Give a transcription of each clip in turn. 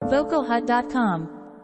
Vocalhut.com.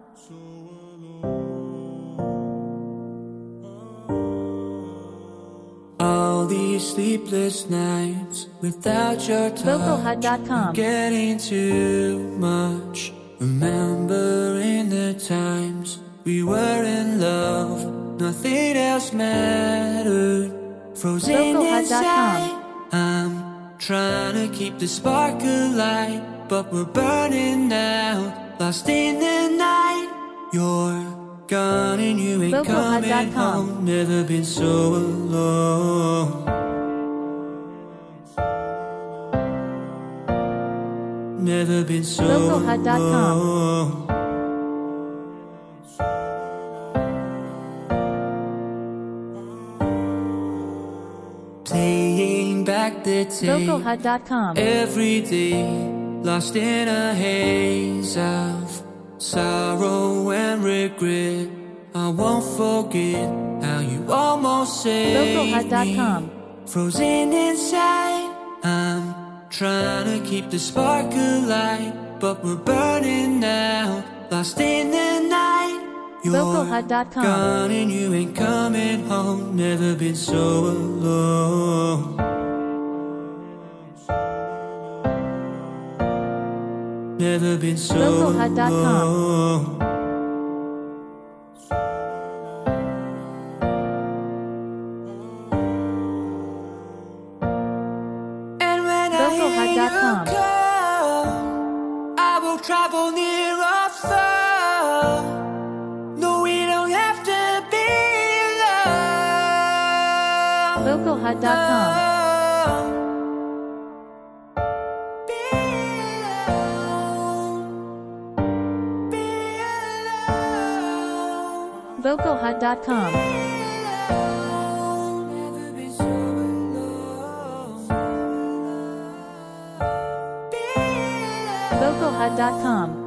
All these sleepless nights without your touch, Vocalhut.com. getting too much. Remembering the times we were in love, nothing else mattered. Frozen inside, I'm trying to keep the spark alight, but we're burning out, lost in the night. You're gone and you ain't coming home. Never been so alone. Never been so alone. Playing back the tape, Vocalhut.com. every day, lost in a haze of sorrow and regret. I won't forget how you almost saved Vocalhut.com. me. Frozen inside, I'm trying to keep the spark alight, but we're burning out, lost in the night. You're Vocalhut.com. gone and you ain't coming home. Never been so alone. Never been so Vocalhut.com. alone. And when Vocalhut.com. I hear you come, I will travel near or far. No, we don't have to be alone. Vocalhut.com. Be alone. Be alone. Vocalhut.com. Never been so alone. Be alone. Vocalhut.com.